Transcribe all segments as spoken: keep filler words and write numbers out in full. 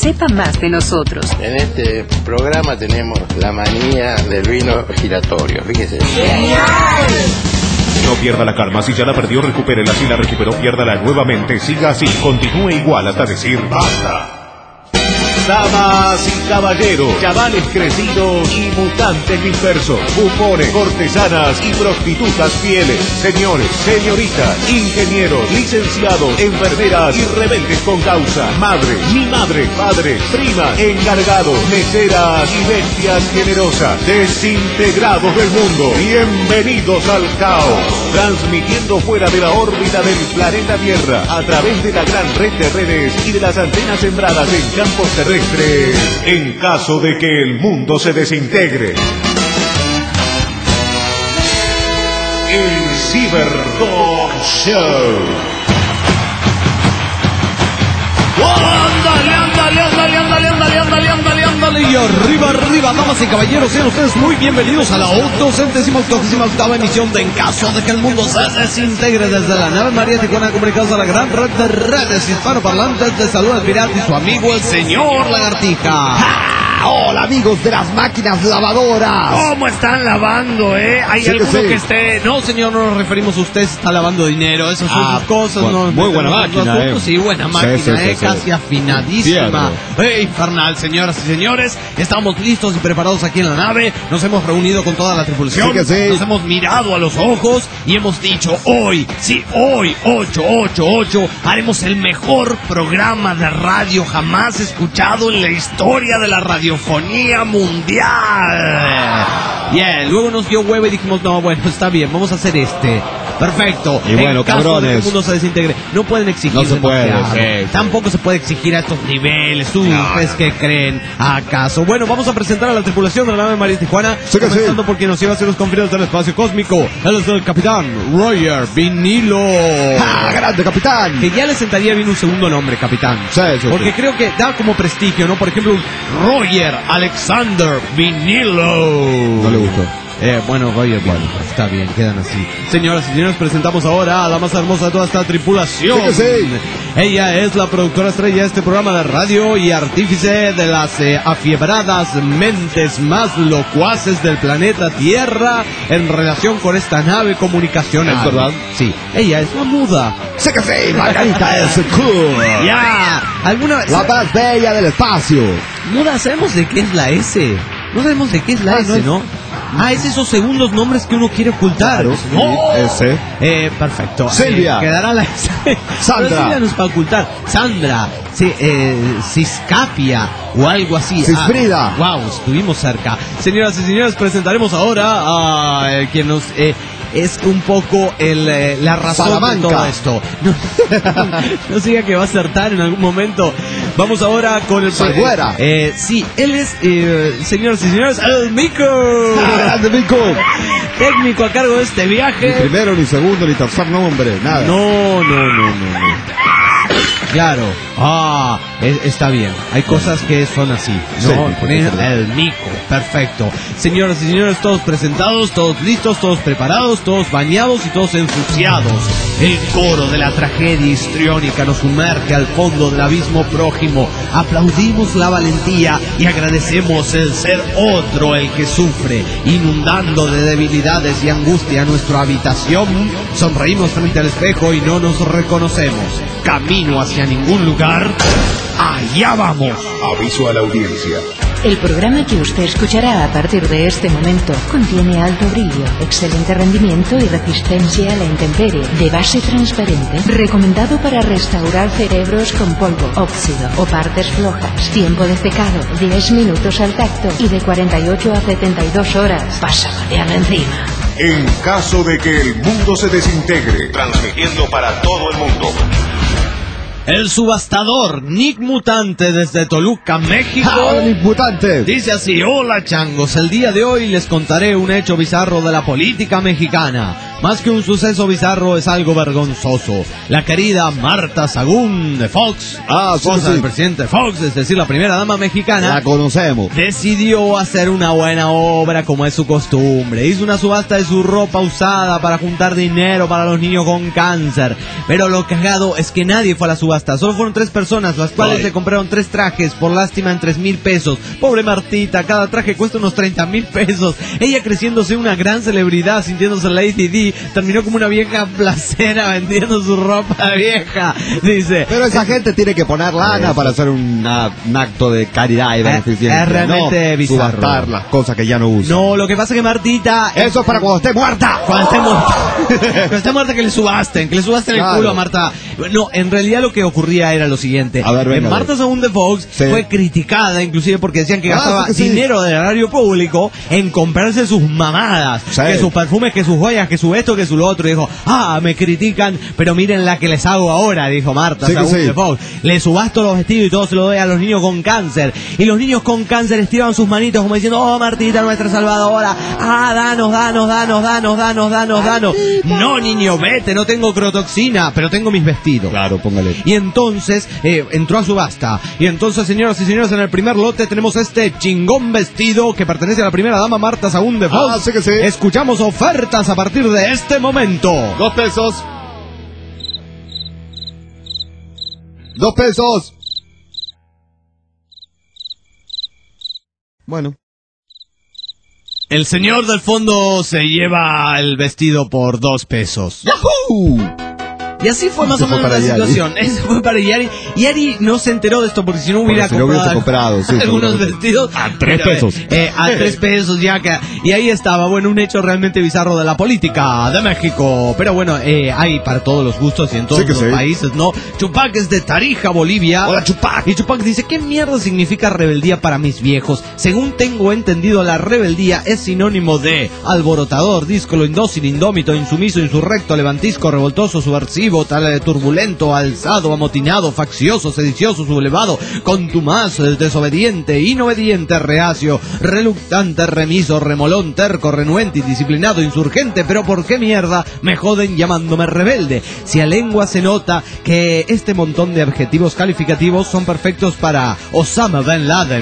sepa más de nosotros. En este programa tenemos la manía del vino giratorio, fíjese. ¡Genial! No pierda la calma, si ya la perdió, recupérela, si la recuperó, piérdala nuevamente, siga así, continúe igual hasta decir basta. Damas y caballeros, chavales crecidos y mutantes dispersos, bufones, cortesanas y prostitutas fieles, señores, señoritas, ingenieros, licenciados, enfermeras y rebeldes con causa, madres, mi madre, padres, primas, encargados, meseras y bestias generosas, desintegrados del mundo, bienvenidos al caos, transmitiendo fuera de la órbita del planeta Tierra, a través de la gran red de redes y de las antenas sembradas en campos terrestres, en caso de que el mundo se desintegre. El Ciberdog Show. ¡Ándale, ándale, ándale, ándale, ándale, ándale, ándale, ándale! Y arriba, arriba, damas y caballeros, sean ustedes muy bienvenidos a la octocentésima, octogésima octava emisión de En Caso de que el Mundo se Desintegre, desde la nave María Tijuana, comunicados a la gran red de redes hispanoparlantes de Salud al Pirata y su amigo el señor Lagartija. ¡Ja! Hola amigos de las máquinas lavadoras. ¿Cómo están lavando, eh? ¿Hay sí, alguno que, sí. que esté...? No, señor, no nos referimos a usted, está lavando dinero. Esas son ah, sus cosas. Bueno, no, muy buena máquina, eh. Sí, buena máquina, sí, sí, eh. sí, Casi sí. afinadísima. ¡Eh, infernal, señoras y señores! Estamos listos y preparados aquí en la nave. Nos hemos reunido con toda la tripulación. Sí que sí. Nos hemos mirado a los ojos y hemos dicho, hoy, sí, hoy, ocho ocho ocho, haremos el mejor programa de radio jamás escuchado en la historia de la radiofonía mundial. Bien, luego nos dio huevo y dijimos, no, bueno, está bien, vamos a hacer este. Perfecto. Y bueno, en caso cabrones, de que el mundo se desintegre, no pueden exigir no se puede, demasiado. sí, Tampoco se puede exigir a estos niveles. ¿Ustedes qué creen acaso? Bueno, vamos a presentar a la tripulación de la nave María Tijuana, sí que comenzando sí. por quien nos lleva hacia los confines del espacio cósmico. Él es el capitán Roger Vinilo. ¡Ah, grande capitán! Que ya le sentaría bien un segundo nombre, capitán. Sí, sí, Porque sí. creo que da como prestigio, ¿no? Por ejemplo, un Roger Alexander Vinilo. No le gustó. Eh, bueno, Roger, bueno, está bien, quedan así. Señoras y señores, presentamos ahora a la más hermosa de toda esta tripulación. Sí que sí. Ella es la productora estrella de este programa de radio y artífice de las eh, afiebradas mentes más locuaces del planeta Tierra en relación con esta nave comunicacional. ¿Es verdad? Sí, ella es la muda. ¡Sí que sí! ¡Margarita es cool! Ya, ¿alguna vez? La más bella del espacio. Muda, ¿sabemos de qué es la S? No sabemos de qué es la Ah, S, no es- ¿no? Ah, es esos segundos nombres que uno quiere ocultar. Claro, ¡Oh! ese. Eh, perfecto. Silvia. Eh, quedará la S. Sandra. Pero Silvia no es para ocultar. Sandra. Sí, eh, Ciscapia o algo así. Cisfrida. Ah, wow, estuvimos cerca. Señoras y señores, presentaremos ahora a eh, quien nos... Eh, es un poco el, eh, la razón Salamanca. de todo esto. No, no siga que va a acertar en algún momento. Vamos ahora con el... Salguera. Eh, sí, él es, eh, señoras y señores, el Mico. ¡Grande Mico! Técnico a cargo de este Ni viaje. primero, ni segundo, ni tercer nombre, nada. No, no, no, no, no. Claro. Ah, es- está bien. Hay cosas que son así. Sí, No, porque poner es verdad. el mico. Perfecto. Señoras y señores, todos presentados, todos listos, todos preparados, todos bañados y todos ensuciados. El coro de la tragedia histriónica nos sumerge al fondo del abismo prójimo. Aplaudimos la valentía y agradecemos el ser otro el que sufre, inundando de debilidades y angustia nuestra habitación. Sonreímos frente al espejo y no nos reconocemos. Camino hacia ningún lugar. Allá vamos. Aviso a la audiencia. El programa que usted escuchará a partir de este momento contiene alto brillo, excelente rendimiento y resistencia a la intemperie, de base transparente, recomendado para restaurar cerebros con polvo, óxido o partes flojas. Tiempo de secado, diez minutos al tacto y de cuarenta y ocho a setenta y dos horas. Pasa mañana encima. En caso de que el mundo se desintegre, transmitiendo para todo el mundo. El subastador Nick Mutante desde Toluca, México. ¡Ah, el imputante! Dice así: hola changos, el día de hoy les contaré un hecho bizarro de la política mexicana. más que un suceso bizarro, es algo vergonzoso. La querida Marta Sagún de Fox, Ah, sí, esposa sí. del presidente Fox, es decir, la primera dama mexicana, La conocemos. decidió hacer una buena obra como es su costumbre. Hizo una subasta de su ropa usada para juntar dinero para los niños con cáncer. Pero lo cagado es que nadie fue a la subasta. Solo fueron tres personas, las cuales Ay. le compraron tres trajes por lástima en tres mil pesos. Pobre Martita, cada traje cuesta unos treinta mil pesos. Ella, creciéndose una gran celebridad, sintiéndose Lady D, terminó como una vieja placera vendiendo su ropa vieja. Dice... Pero esa gente tiene que poner lana para hacer una- un acto de caridad y beneficencia. es realmente no bizarro. subastar las cosas que ya no usan. No, lo que pasa es que Martita... Eso es para cuando esté muerta. Cuando esté muerta, cuando esté muerta que le subasten, que le subasten el Claro. culo a Marta. No, en realidad lo que ocurría era lo siguiente. A ver, venga, Eh, Marta a ver. Sagún de Fox Sí. fue criticada inclusive porque decían que Ah, gastaba sí que sí. dinero del erario público en comprarse sus mamadas, Sí. que sus perfumes, que sus joyas, que su esto, que su lo otro. Y dijo, ah, me critican, pero miren la que les hago ahora, dijo Marta Sí que Sagún sí. de Fox. Le subasto los vestidos y todo se lo doy a los niños con cáncer. Y los niños con cáncer estiraban sus manitos como diciendo, oh, Martita, nuestra salvadora. Ah, danos, danos, danos, danos, danos, danos, danos. No, niño, vete, no tengo crotoxina, pero tengo mis vestidos. Claro, póngale. Y entonces eh, entró a subasta. Y entonces, señoras y señores, en el primer lote tenemos este chingón vestido que pertenece a la primera dama Marta Sagún de Fox. Ah, sí que sí. Escuchamos ofertas a partir de este momento. Dos pesos. Dos pesos. Bueno. El señor del fondo se lleva el vestido por dos pesos. ¡Yahoo! Y así fue más Se o fue menos la para Yari. situación. Eso fue para Yari. Yari no se enteró de esto porque si no hubiera Porque si no comprado, hubiese comprado, sí, algunos seguramente. vestidos A tres Pero, pesos. eh, a tres pesos ya que. Y ahí estaba, bueno, un hecho realmente bizarro de la política de México. Pero bueno, eh, hay para todos los gustos y en todos Sí que los sí. países, ¿no? Chupac es de Tarija, Bolivia. Hola, Chupac. Y Chupac dice, ¿qué mierda significa rebeldía para mis viejos? Según tengo entendido, la rebeldía es sinónimo de alborotador, díscolo, indócil, indómito, insumiso, insurrecto, levantisco, revoltoso, subversivo, tal, eh, turbulento, alzado, amotinado, faccioso, sedicioso, sublevado, contumaz, eh, desobediente, inobediente, reacio, reluctante, remiso, remolón, terco, renuente, indisciplinado, insurgente. Pero ¿por qué mierda me joden llamándome rebelde? Si a lengua se nota que este montón de adjetivos calificativos son perfectos para Osama Bin Laden.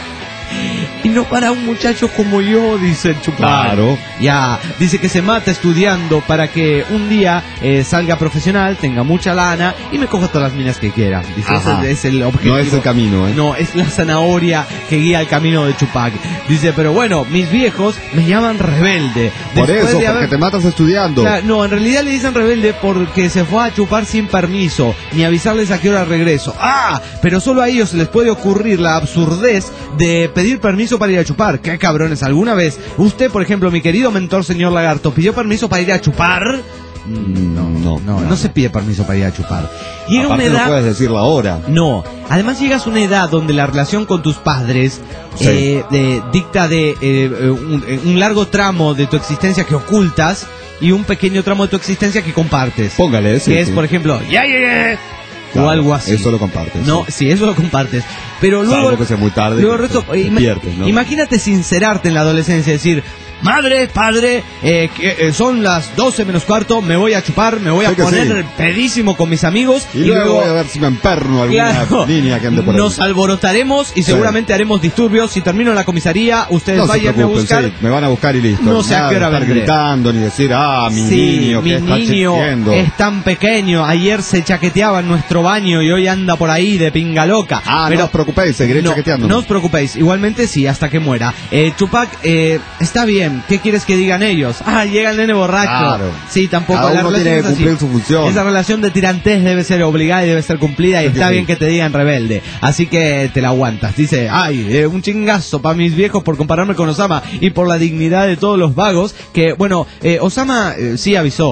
Y no para un muchacho como yo, dice Chupac. Claro. Ya, dice que se mata estudiando para que un día eh, salga profesional, tenga mucha lana y me coja todas las minas que quiera. Dice, Ajá. ese es el objetivo. No es el camino, ¿eh? No, es la zanahoria que guía el camino de Chupac. Dice, pero bueno, mis viejos me llaman rebelde. Por Después eso, de porque haber- te matas estudiando. Claro, no, en realidad le dicen rebelde porque se fue a chupar sin permiso, ni avisarles a qué hora regreso. ¡Ah! Pero solo a ellos se les puede ocurrir la absurdez de pedir permiso para ir a chupar. ¡Qué cabrones! ¿Alguna vez usted, por ejemplo, mi querido mentor señor Lagarto, pidió permiso para ir a chupar? No, no, No, no se pide permiso para ir a chupar. Llega Aparte una no edad... puedes decirlo ahora. No, además llegas a una edad donde la relación con tus padres Sí. eh, de- dicta de eh, eh, un, eh, un largo tramo de tu existencia que ocultas y un pequeño tramo de tu existencia que compartes. Póngale, sí, que es, sí. por ejemplo, ya llegué. Claro, o algo así. eso lo compartes, No, sí. sí, eso lo compartes. Pero luego, Salvo que sea muy tarde, luego el que resto, te- te ima- pierdes, ¿no? imagínate sincerarte en la adolescencia, decir, madre, padre, eh, que, eh, son las doce menos cuarto, me voy a chupar, me voy a Sí que poner sí. pedísimo con mis amigos Y, luego voy a ver si me emperno alguna Claro, niña que ande por ahí. nos alborotaremos y Sí. seguramente haremos disturbios. Si termino en la comisaría, ustedes No se vayan a preocupen, buscar. sí, me van a buscar y listo. No sé a Nada qué de hora estar vendré. gritando ni decir, ah, mi Sí, niño, mi que está niño chequeando. es tan pequeño. Ayer se chaqueteaba en nuestro baño y hoy anda por ahí de pinga loca. Ah, Pero no os preocupéis, seguiré no, chaqueteando. no os preocupéis, igualmente sí, hasta que muera. Eh, Chupac, eh, está bien, ¿qué quieres que digan ellos? Ah, llega el nene borracho. Claro. Sí, tampoco. Cada la uno relación tiene es que así. cumplir su función. Esa relación de tirantez debe ser obligada y debe ser cumplida y Sí que está sí. bien que te digan rebelde. Así que te la aguantas. Dice, ay, eh, un chingazo para mis viejos por compararme con Osama y por la dignidad de todos los vagos. Que, bueno, eh, Osama eh, sí avisó.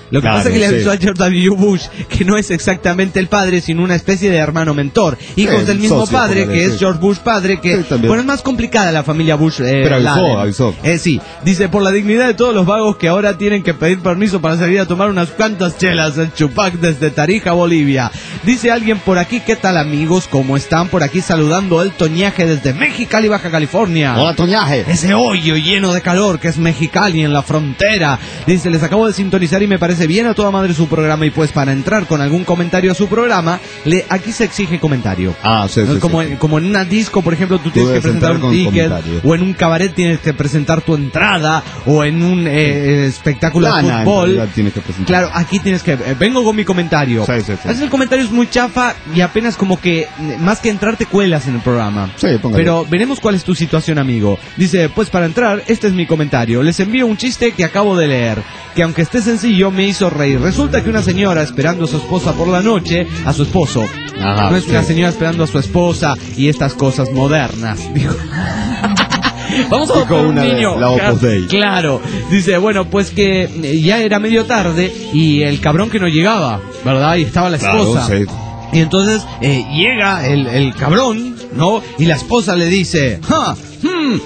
Lo que Claro, pasa es que le sí. avisó a George W. Bush que no es exactamente el padre, sino una especie de hermano mentor. Hijos Sí, del mismo socio, padre, póngale, que sí. es George Bush padre, que... Sí, también. bueno, es más complicada la familia Bush. Eh, Pero avisó, Laden. avisó. Eh, sí, dice, por la dignidad de todos los vagos que ahora tienen que pedir permiso para salir a tomar unas cuantas chelas en Chupac desde Tarija, Bolivia. Dice alguien por aquí, ¿qué tal amigos? ¿Cómo están? Por aquí saludando el Toñaje desde Mexicali, Baja California. Hola, Toñaje. Ese hoyo lleno de calor que es Mexicali en la frontera. Dice, les acabo de sintonizar y me parece bien a toda madre su programa, y pues para entrar con algún comentario a su programa, le, aquí se exige comentario. Ah, sí, ¿No? sí, como, sí. En, como en una disco, por ejemplo, tú tienes que debes presentar entrar un con ticket, comentario. o en un cabaret tienes que presentar tu entrada, o en un eh, espectáculo Lana, de en fútbol. realidad, tienes que presentar. Claro, aquí tienes que... eh, vengo con mi comentario. Sí, sí, sí. Haces el comentario, es muy chafa y apenas como que, eh, más que entrar, te cuelas en el programa. Sí, póngale. Pero veremos cuál es tu situación, amigo. Dice, pues para entrar, este es mi comentario. Les envío un chiste que acabo de leer, que aunque esté sencillo, me hizo reír. Resulta que una señora esperando a su esposa por la noche, a su esposo. Ajá, no es una sí. señora esperando a su esposa y estas cosas modernas. Dijo. Vamos a Dijo buscar un una de niño. la Opus Dei. Claro. Dice, bueno, pues que eh, ya era medio tarde y el cabrón que no llegaba, ¿verdad? Y estaba la Claro, esposa. sí. Y entonces eh, llega el, el cabrón, ¿no? Y la esposa le dice, ¡ja! Hmm,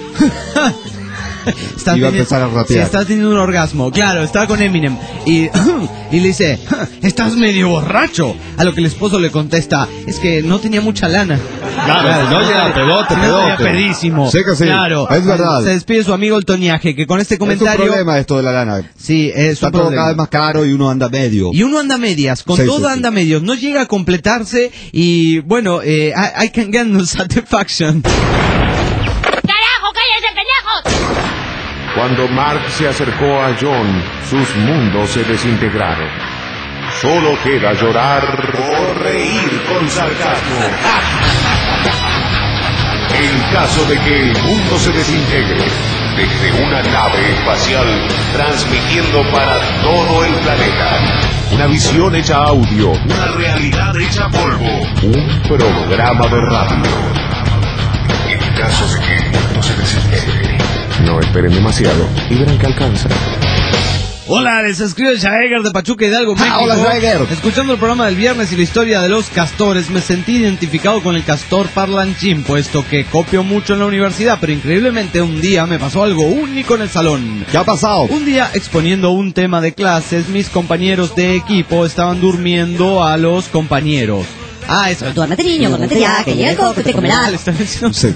Está Iba a teni- empezar a rapear. sí, está teniendo un orgasmo, claro, estaba con Eminem. Y, y le dice, "Ja, estás medio borracho". A lo que el esposo le contesta, es que no tenía mucha lana. Claro, no llega, pedote, No tenía pedote. pedísimo. Sí que sí, Claro. es verdad. Se despide su amigo el Toñaje, que con este Es un comentario... problema esto de la lana. Sí, es Está un todo problema. cada vez más caro y uno anda medio. Y uno anda a medias, con Sí, todo sí, sí. anda a medios, no llega a completarse y bueno, eh, I, I can get no satisfaction. ¡Carajo, cállense, pendejos! Cuando Mark se acercó a John, sus mundos se desintegraron. Solo queda llorar o reír con sarcasmo. En caso de que el mundo se desintegre, desde una nave espacial transmitiendo para todo el planeta. Una visión hecha audio, una realidad hecha polvo, un programa de radio. En caso de que el mundo se desintegre, no esperen demasiado y verán que alcanza. Hola, les escribe Jaeger de Pachuca Hidalgo, México. hola, Jaeger. Escuchando el programa del viernes y la historia de los castores, me sentí identificado con el castor parlanchín, puesto que copio mucho en la universidad, pero increíblemente un día me pasó algo único en el salón. ¿Qué ha pasado? Un día, exponiendo un tema de clases, mis compañeros de equipo estaban durmiendo a los compañeros. Ah, eso. Duérmete, niño, duérmete ya, que llega el coco y te comerá. Le están diciendo- Sí.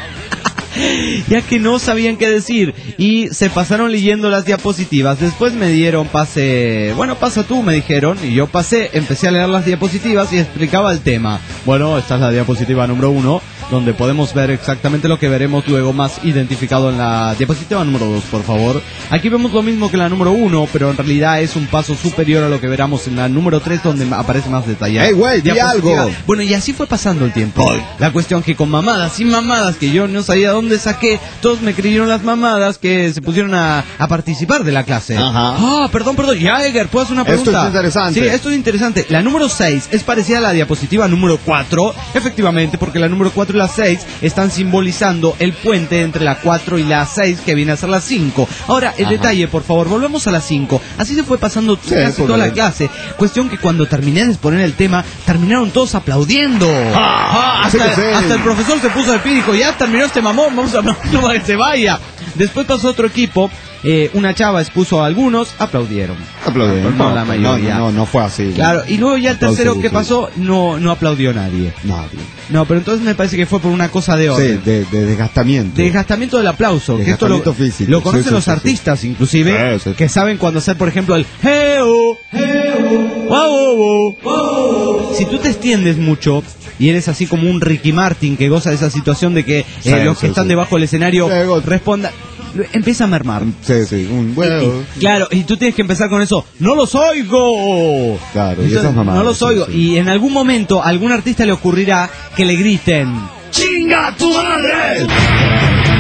ya que no sabían qué decir y se pasaron leyendo las diapositivas. Después me dieron pase, bueno, pasa tú, me dijeron, y yo pasé, empecé a leer las diapositivas y explicaba el tema. Bueno, esta es la diapositiva número uno, donde podemos ver exactamente lo que veremos luego más identificado en la diapositiva número dos, por favor. Aquí vemos lo mismo que en la número uno, pero en realidad es un paso superior a lo que veremos en la número tres, donde aparece más detallado. ¡Ey, güey, di Diapositiva. algo! Bueno, y así fue pasando el tiempo. Ay. La cuestión que con mamadas y mamadas que yo no sabía dónde saqué, todos me creyeron las mamadas que se pusieron a, a participar de la clase. Ajá. Ah, perdón, perdón. Jaeger, ¿puedo hacer una Esto pregunta? es interesante. Sí, esto es interesante. La número seis es parecida a la diapositiva número cuatro, efectivamente, porque la número cuatro y la seis están simbolizando el puente entre la cuatro y la seis, que viene a ser la cinco. Ahora, el Ajá. detalle, por favor, volvemos a la cinco. Así se fue pasando Sí, casi por toda la favor. clase. Cuestión que cuando terminé de exponer el tema, terminaron todos aplaudiendo. Ah, hasta, sí que sí. hasta el profesor se puso de pie y dijo, ya terminó este mamón, vamos a aplaudirlo para que se vaya. Después pasó otro equipo, eh, una chava expuso a algunos, aplaudieron. Aplaudieron. No, la mayoría. No, no, no fue así. Claro, y luego ya el Aplausos, tercero que sí. pasó, no, no aplaudió nadie. Nadie. No, pero entonces me parece que fue por una cosa de Sí, orden. de, de desgastamiento. De desgastamiento del aplauso, que esto lo, Desgastamiento físico, lo conocen sí, sí, los sí, sí. artistas, inclusive, Sí, sí. que saben cuando hacer, por ejemplo, el heo, heo, wow, wow, wow. Si tú te extiendes mucho y eres así como un Ricky Martin que goza de esa situación de que eh, Sí, los que sí, están sí. debajo del escenario Sí, go- respondan, empieza a mermar. Sí, sí, un huevo. Y- claro, y tú tienes que empezar con eso, ¡no los oigo! Claro, y Entonces, esas mamadas, no los sí, oigo. sí. Y en algún momento a algún artista le ocurrirá que le griten, ¡chinga tu madre!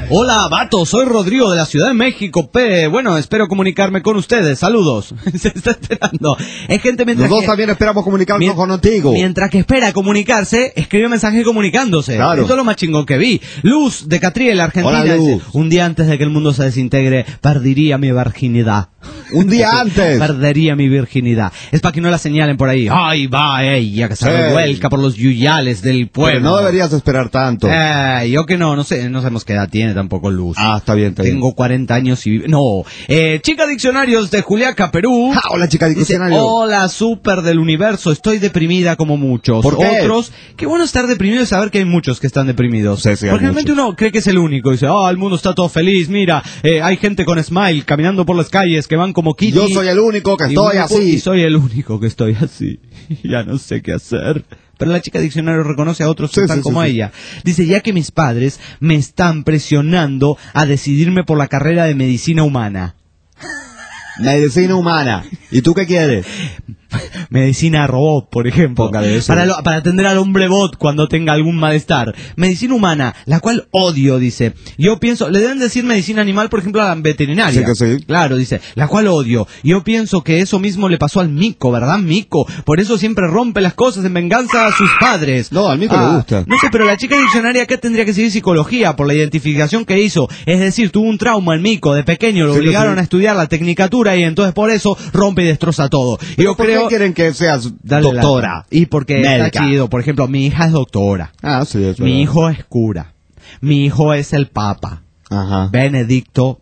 Hola, vato, soy Rodrigo de la Ciudad de México, P. Bueno, espero comunicarme con ustedes. Saludos. Se está esperando. Es gente mientras Nosotros que... también esperamos comunicarnos Mien- contigo. Mientras que espera comunicarse, escribe mensaje comunicándose. Claro. Esto es lo más chingón que vi. Luz, de Catriel, Argentina. Hola, Luz. Dice, un día antes de que el mundo se desintegre, perdería mi virginidad. Un día antes. Perdería mi virginidad. Es para que no la señalen por ahí. Ay, va ella, que se Sí. revuelca por los yuyales del pueblo. Pero no deberías esperar tanto. Eh, yo que no, no sé, no sabemos qué edad tiene tampoco Luz. Ah, está bien, está bien. Tengo cuarenta años y vive... No. Eh, chica Diccionarios de Juliaca, Perú. Ah, hola, chica Dice, diccionario. hola, súper del universo, estoy deprimida como muchos. ¿Por qué? Otros, qué bueno estar deprimido y saber que hay muchos que están deprimidos. Sí, sí, hay Porque realmente muchos. uno cree que es el único. Dice, ah, el mundo está todo feliz, mira, eh, hay gente con smile caminando por las calles que van como Kitty. Yo soy el único que Y estoy único- así. Y soy el único que estoy así. Ya no sé qué hacer. Pero la chica diccionario reconoce a otros que Sí, están sí, como sí, sí. ella. Dice, ya que mis padres me están presionando a decidirme por la carrera de medicina humana. Medicina humana. ¿Y tú qué quieres? Medicina robot, por ejemplo. Póngale eso. Para, lo- para atender al hombre bot cuando tenga algún malestar. Medicina humana, la cual odio, dice. Yo pienso, le deben decir medicina animal, por ejemplo, a la veterinaria. Sí que sí. Claro, dice, la cual odio. Yo pienso que eso mismo le pasó al mico, ¿verdad, mico? Por eso siempre rompe las cosas en venganza a sus padres. No, al mico le gusta. No sé, pero la chica diccionaria acá tendría que seguir psicología por la identificación que hizo. Es decir, tuvo un trauma el mico de pequeño, lo Sí que obligaron sí. a estudiar la tecnicatura y entonces por eso rompe y destroza todo. Y Pero yo ¿por creo... qué quieren que seas Dale la- doctora? Y porque Médica. está chido. Por ejemplo, mi hija es doctora. Ah, sí, es Mi verdad. hijo es cura. Mi hijo es el papa. Ajá. Benedicto.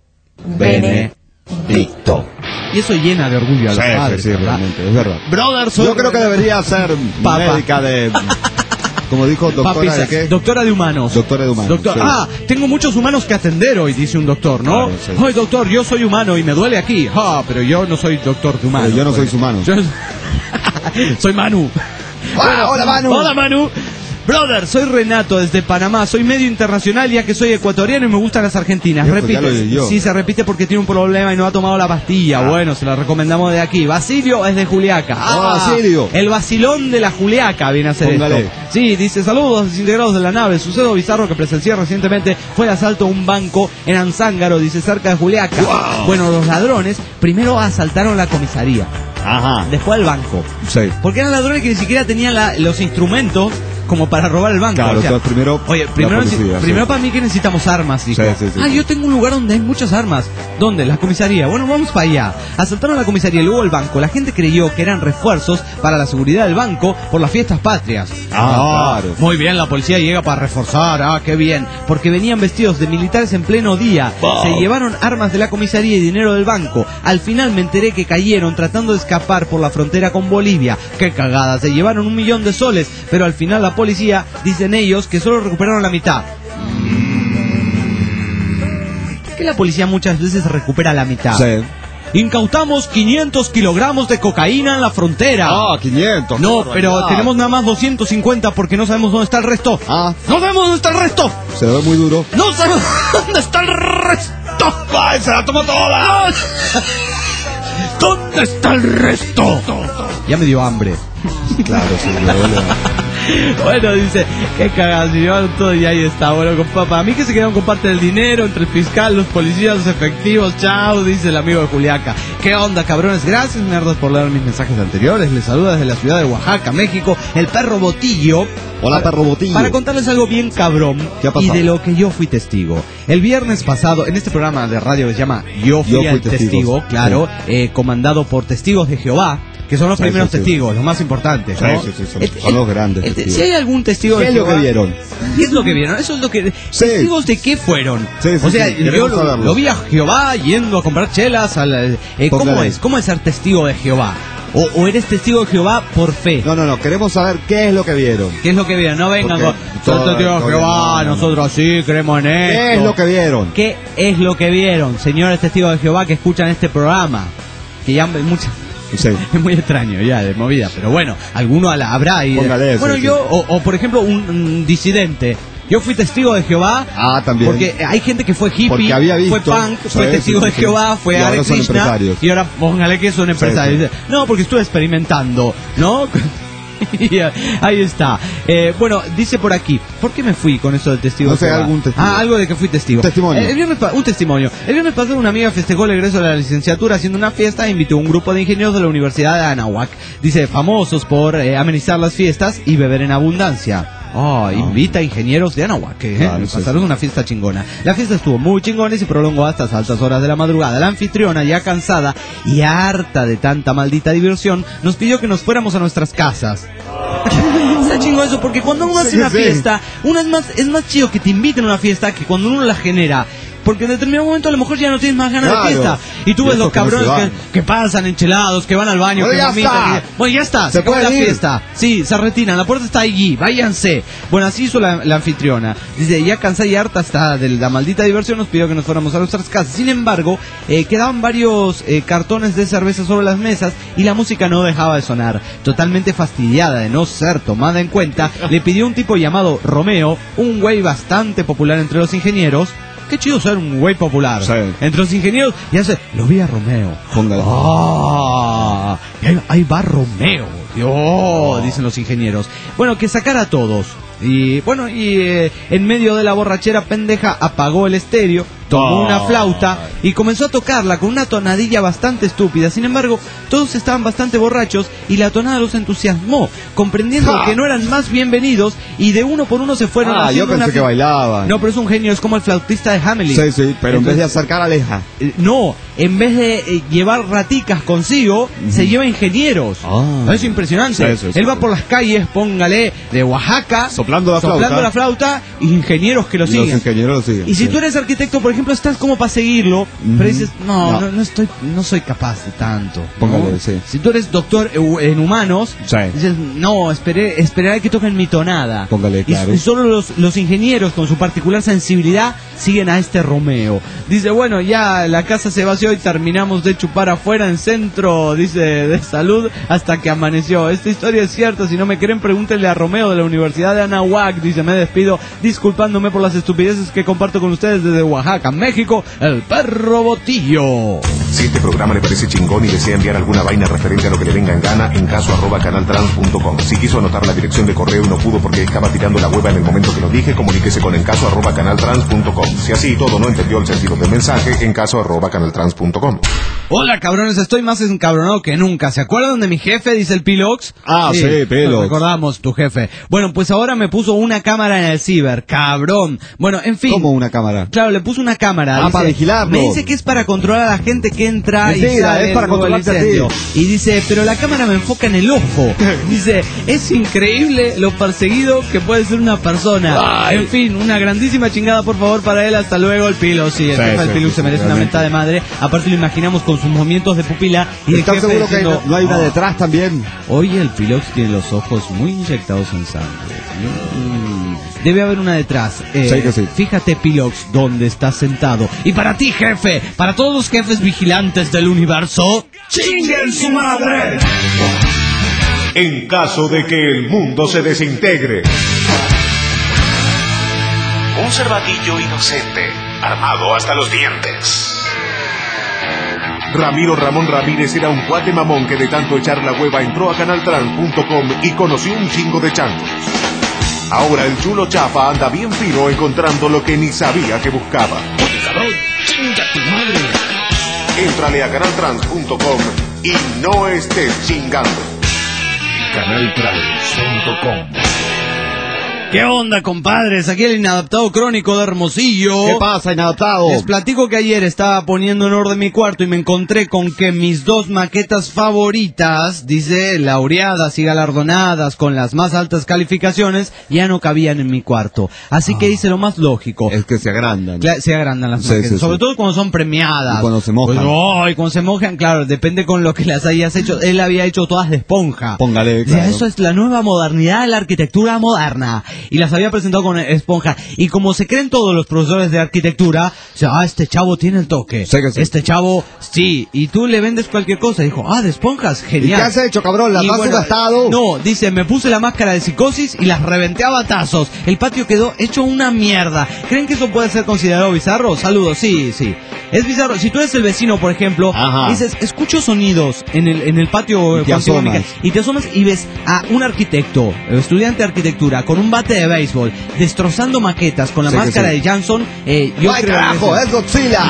Benedicto. Y eso llena de orgullo a los Sí, padres. sí, sí, ¿verdad? realmente, es verdad. Brother, soy Yo creo que debería ser Papa. médica de... Como dijo, doctora Papi, de qué. doctora de humanos. Doctora de humanos, Doctor- sí. Ah, tengo muchos humanos que atender hoy, dice un doctor, ¿no? Claro, sí. Ay, doctor, yo soy humano y me duele aquí. Ah, pero yo no soy doctor de humanos. Pero yo no soy pues. humano. Yo- soy Manu. Ah, hola, Manu. Hola, Manu. Brother, soy Renato desde Panamá, soy medio internacional ya que soy ecuatoriano y me gustan las argentinas. Viejo, ya lo Repite, leí yo. sí, se repite porque tiene un problema y no ha tomado la pastilla. Ah. Bueno, se la recomendamos de aquí. Basilio es de Juliaca. Hola, Basilio. El vacilón de la Juliaca viene a ser Póngale. esto. Sí, dice, saludos desintegrados de la nave. Suceso bizarro que presencié recientemente fue el asalto a un banco en Anzángaro, dice, cerca de Juliaca. Wow. Bueno, los ladrones primero asaltaron la comisaría, Ajá. después el banco. Sí. Porque eran ladrones que ni siquiera tenían la- los instrumentos como para robar el banco. Claro, o sea, entonces primero Oye, la primero, policía, primero sí. para mí que necesitamos armas, dijo. Sí, sí, sí, ah, sí. yo tengo un lugar donde hay muchas armas. ¿Dónde? La comisaría. Bueno, vamos para allá. Asaltaron la comisaría y luego el banco. La gente creyó que eran refuerzos para la seguridad del banco por las fiestas patrias. Ah, claro. Muy bien, la policía llega para reforzar. Ah, qué bien. Porque venían vestidos de militares en pleno día. Wow. Se llevaron armas de la comisaría y dinero del banco. Al final me enteré que cayeron tratando de escapar por la frontera con Bolivia. Qué cagada. Se llevaron un millón de soles. Pero al final la policía, dicen ellos, que solo recuperaron la mitad. Que la policía muchas veces recupera la mitad. Sí. Incautamos quinientos kilogramos de cocaína en la frontera. Ah, quinientos. No, qué pero barbaridad. tenemos nada más doscientos cincuenta porque no sabemos dónde está el resto. Ah, ¡No sabemos dónde está el resto! se lo ve muy duro. ¡No sabemos dónde está el resto! ¡Ay, se la tomó toda! ¿Dónde está el resto? Ya me dio hambre. Claro, sí, le duele. Bueno, dice, qué cagada, se llevaron todo y ahí está. Bueno, compa, para mí que se quedaron con parte del dinero, entre el fiscal, los policías, los efectivos, chao, dice el amigo de Juliaca. ¿Qué onda, cabrones? Gracias, nerdos, por leer mis mensajes anteriores. Les saluda desde la ciudad de Oaxaca, México, el perro Botillo. Hola, Para- perro Botillo. Para contarles algo bien cabrón ¿Qué ha y pasado? de lo que yo fui testigo. El viernes pasado, en este programa de radio que se llama Yo fui, Yo fui el testigo, testigo, claro, eh, comandado por testigos de Jehová, que son los Sí, primeros sí, sí. testigos, los más importantes, Sí, ¿no? sí, sí, son- El- son los grandes el- testigos. Si hay algún testigo ¿Qué de es lo Jehová, que vieron? ¿qué es lo que vieron? Eso es lo que... Sí. ¿Testigos de qué fueron? Sí, sí, o sea, sí, yo queremos lo, saberlo. lo vi a Jehová yendo a comprar chelas. Al, eh, ¿Cómo Póngale. es? ¿Cómo es ser testigo de Jehová? O, ¿O eres testigo de Jehová por fe? No, no, no, queremos saber qué es lo que vieron. ¿Qué es lo que vieron? No vengan Porque con... Soy todo- testigo de todo- Jehová, no, no. nosotros sí creemos en esto. ¿Qué es lo que vieron? ¿Qué es lo que vieron, señores testigos de Jehová que escuchan este programa? Que ya muchas... Sí. Es muy extraño ya de movida, pero bueno, alguno a la- habrá y Póngale eso, bueno, sí. yo o, o por ejemplo un, un disidente. Yo fui testigo de Jehová. Ah, también. Porque hay gente que fue hippie, Porque había visto, fue punk, sí, fue testigo sí, de sí. Jehová, fue Y ahora Hare son Krishna, empresarios. y ahora póngale que son empresarios. sí. Dice, no, porque estuve experimentando, ¿no? Ahí está. Eh, bueno, dice por aquí, ¿por qué me fui con eso del testigo? No sé, algún testigo. Ah, algo de que fui testigo. Testimonio. El, el viernes pa- un testimonio. El viernes pasado una amiga festejó el egreso de la licenciatura haciendo una fiesta e invitó a un grupo de ingenieros de la Universidad de Anáhuac. Dice, famosos por eh, amenizar las fiestas y beber en abundancia. Oh, invita a ingenieros de Anáhuac, ¿eh? Claro, sí, Pasaron sí. una fiesta chingona. La fiesta estuvo muy chingona y se prolongó hasta las altas horas de la madrugada. La anfitriona, ya cansada y harta de tanta maldita diversión, nos pidió que nos fuéramos a nuestras casas. Está chingo eso, porque cuando uno hace Sí, una sí. fiesta, uno es más, es más chido que te inviten a una fiesta que cuando uno la genera. Porque en determinado momento a lo mejor ya no tienes más ganas Claro. de fiesta. Y tú Y ves esos los que no se cabrones van. que, que pasan enchelados, que van al baño, Bueno, que ya vomitan. está. y- Bueno, ya está, se, Se acabó la pueden ir. fiesta. Sí, se retiran, la puerta está allí, váyanse. Bueno, así hizo la, la anfitriona. Dice, ya cansada y harta hasta de la maldita diversión, nos pidió que nos fuéramos a nuestras casas. Sin embargo, eh, quedaban varios eh, cartones de cerveza sobre las mesas y la música no dejaba de sonar. Totalmente fastidiada de no ser tomada en cuenta, le pidió un tipo llamado Romeo, un güey bastante popular entre los ingenieros. Qué chido ser un güey popular. Sí. Entre los ingenieros, ya sé, lo vi a Romeo. Póngale. Ah, y ahí, ahí va Romeo. Dios, dicen los ingenieros. Bueno, que sacara a todos. Y bueno, y eh, en medio de la borrachera pendeja apagó el estéreo, tomó Oh. una flauta y comenzó a tocarla con una tonadilla bastante estúpida. Sin embargo, todos estaban bastante borrachos y la tonada los entusiasmó, comprendiendo Ja. que no eran más bienvenidos y de uno por uno se fueron Ah, yo haciendo pensé una que fi- bailaban. No, pero es un genio, es como el flautista de Hamelin. Sí, sí, pero en vez de Entonces, acercar aleja. eh, no, en vez de eh, llevar raticas consigo, se lleva ingenieros. Ah. Es impresionante. Sí, sí, sí, Él va sí. por las calles, póngale, de Oaxaca, Soplando la flauta. soplando la flauta, y ingenieros que lo Los siguen. ingenieros lo siguen. Y si sí. tú eres arquitecto, por ejemplo, estás como para seguirlo, pero dices, no, No. no, no estoy, no soy capaz de tanto. ¿no? Póngale, sí. Si tú eres doctor eu- en humanos, Sí. dices, no, esperé, esperaré que toquen mi tonada. Póngale, Y- claro. Y, solo los, los ingenieros, con su particular sensibilidad, siguen a este Romeo. Dice, bueno, ya la casa se vació y terminamos de chupar afuera en centro, dice, de salud, hasta que amaneció. Esta historia es cierta, si no me creen, pregúntenle a Romeo de la Universidad de Anáhuac. Dice, me despido disculpándome por las estupideces que comparto con ustedes desde Oaxaca, México, el perro Botillo. Si este programa le parece chingón y desea enviar alguna vaina referente a lo que le venga en gana, en caso arroba canaltrans punto com. Si quiso anotar la dirección de correo y no pudo porque estaba tirando la hueva en el momento que lo dije, comuníquese con encaso arroba canaltrans punto com. Si así y todo no entendió el sentido del mensaje, encaso arroba canaltrans punto com. Hola cabrones, estoy más encabronado que nunca. ¿Se acuerdan de mi jefe? Dice el Pilox. Ah, sí, Pilox. nos recordamos tu jefe. Bueno, pues ahora me puso una cámara en el ciber, cabrón. Bueno, en fin. Como una cámara. Claro, le puso una cámara. Ah, para vigilarlo. Me dice que es para controlar a la gente que entra y Mentira, sale es para luego del controlarte a ti. incendio. Y dice, pero la cámara me enfoca en el ojo. Dice, es increíble lo perseguido que puede ser una persona. Ay. En fin, una grandísima chingada, por favor, para él. Hasta luego, el Pilox. Sí, el Sí, jefe del sí, Pilox sí, se merece una realmente. mentada de madre. Aparte lo imaginamos con sus movimientos de pupila y el ¿Estás jefe seguro que hay- diciendo, no hay una "Oh, detrás también? Oye, el Pilox tiene los ojos muy inyectados en sangre. Mm, Debe haber una detrás. Eh, Sí que sí. Fíjate, Pilox, dónde estás sentado. Y para ti, jefe, para todos los jefes vigilantes del universo, ¡chinguen su madre! En caso de que el mundo se desintegre. Un cervatillo inocente, armado hasta los dientes. Ramiro Ramón Ramírez era un cuate mamón que de tanto echar la hueva entró a canaltrans punto com y conoció un chingo de changos. Ahora el chulo chafa anda bien fino encontrando lo que ni sabía que buscaba. Éntrale a canaltrans punto com y no estés chingando. canaltrans punto com. ¿Qué onda, compadres? Aquí el inadaptado crónico de Hermosillo. ¿Qué pasa, inadaptado? Les platico que ayer estaba poniendo en orden mi cuarto y me encontré con que mis dos maquetas favoritas, dice, laureadas y galardonadas con las más altas calificaciones, ya no cabían en mi cuarto. Así que hice lo más lógico. Es que se agrandan. Cla- se agrandan las Sí, maquetas, sí, sobre sí. todo cuando son premiadas. Y cuando se mojan. Pues, no, y cuando se mojan, claro, depende con lo que las hayas hecho. Él había hecho todas de esponja. Póngale, O sea, claro. eso es la nueva modernidad de la arquitectura moderna. y las había presentado con esponja. Y como se creen todos los profesores de arquitectura, o sea, ah, este chavo tiene el toque. Sí que sí. Este chavo, sí. Y tú le vendes cualquier cosa. Dijo, ah, de esponjas, ¿Y genial. qué has hecho, cabrón? ¿Las Y has bueno, subastado? No, dice, me puse la máscara de psicosis y las reventé a batazos. El patio quedó hecho una mierda. ¿Creen que eso puede ser considerado bizarro? Saludos, sí, sí. Es bizarro. Si tú eres el vecino, por ejemplo, Ajá. dices, escucho sonidos en el, en el patio Y te Juan Simón asomas. Miguel, y te asomas y ves a un arquitecto, estudiante de arquitectura, con un bate de béisbol, destrozando maquetas con la Sí que máscara sí. de Jansson. Eh, yo ¡Ay, creo carajo! que ¡Es Godzilla!